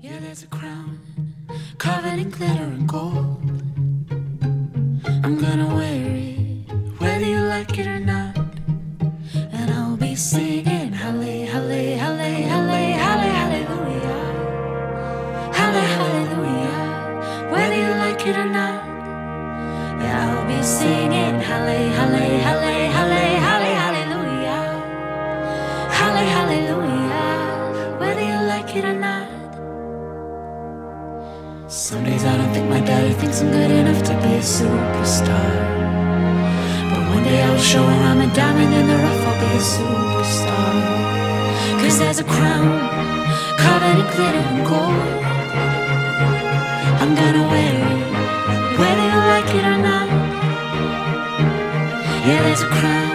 Yeah, there's a crown covered in glitter and gold. I'm gonna wear it, whether you like it or not. And I'll be singing halle, halle, halle, halle, halle, hallelujah. Halle, hallelujah, whether you like it or not. Yeah, I'll be singing halle, halle, halle, halle, halle, hallelujah. Halle, hallelujah, whether you like it or not. Some days I don't think my daddy thinks I'm good enough to be a superstar. But one day I'll show her I'm a diamond in the rough, I'll be a superstar. Cause there's a crown covered in glitter and gold. I'm gonna wear it, whether you like it or not. Yeah, there's a crown